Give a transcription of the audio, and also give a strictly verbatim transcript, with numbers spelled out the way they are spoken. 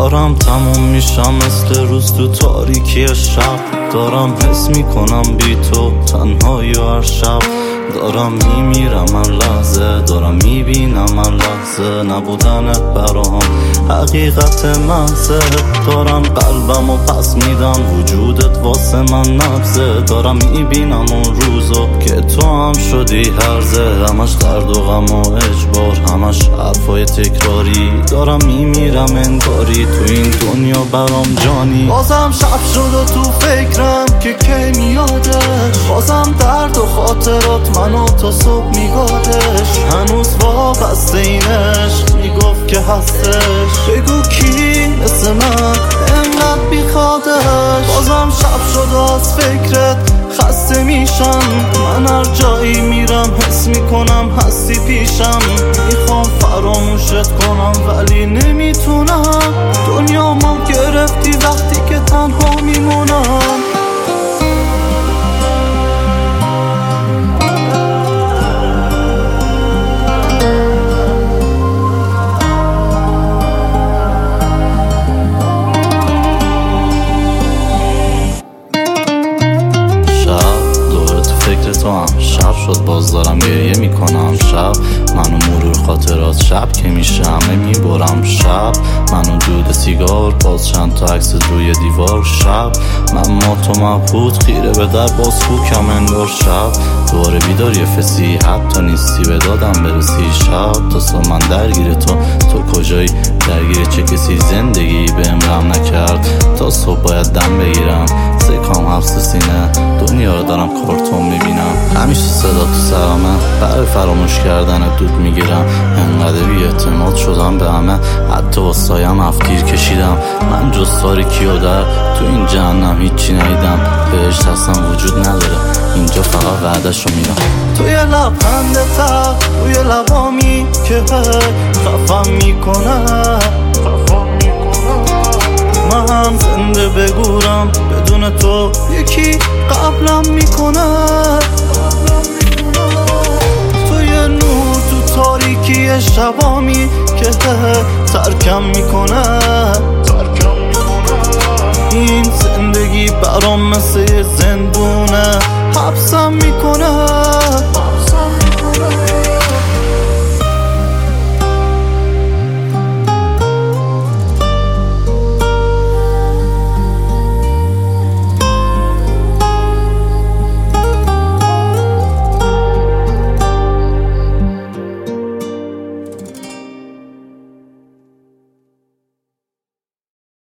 دارم تموم میشم مثل روز تو تاریکی شب. دارم حس میکنم بی تو تنهایی و هر شب. دارم میمیرم من لحظه، دارم میبینم من لحظه نبودنت برام حقیقت محضه. دارم قلبم و پس میدم وجودت واسه من نبضه. دارم میبینم اون روزو که تو هم شدی هرزه. همش درد و غم و اجبار، همش حرفای تکراری. دارم میمیرم انگاری تو این دنیا برام جانی. بازم شب شد و تو فکرم که کی میادش. بازم درد و خاطرات منو تا صبح میگادش. هنوز وابسته این عشق میگفت که هستش. بگو کی مثل من انقدر بیخوادش. بازم شب شد از فکرت خسته میشم. من هر جایی میرم حس میکنم هستی پیشم. میخوام فراموشت کنم ولی نمیتونم. دنیا ما گرفتی وقتی که تنها میمونم. تو هم شب شد باز دارم گریه میکنم. شب منو مرور خاطرات، شب که میشه همه میبرم. شب منو دود سیگار، باز چند تا عکس روی دیوار. شب من ما تو مبهوت خیره به در باز خوکم انگار. شب دوباره بیدار یه فسی، حتی نیستی به دادم برسی. شب تا صبح من درگیر تو، تو کجایی درگیر چه کسی؟ زندگی بهم غم نکرد تا صبح باید دم بگیرم. سکام حبس سینه، دنیا رو دارم کارتون میبینم. همیشه صدا تو سرامه، برای فراموش کردن دود میگیرم. انقدر بی اعتماد شدم به همه، حتی با سایم افگیر کشیدم. من جز تاریکی و در تو این جهنم هیچی ندیدم. بهشت اصلا وجود نداره، اینجا فقط وعدش رو میدم. توی لبخند تق روی لبامی که خفم میکنه. من زنده بگورم بدون تو یکی قبلم میکنه. تو یه نور تو تاریکی شبامی که ترکم میکنه. این زندگی برام مثل یه زندونه حبسم میکنه.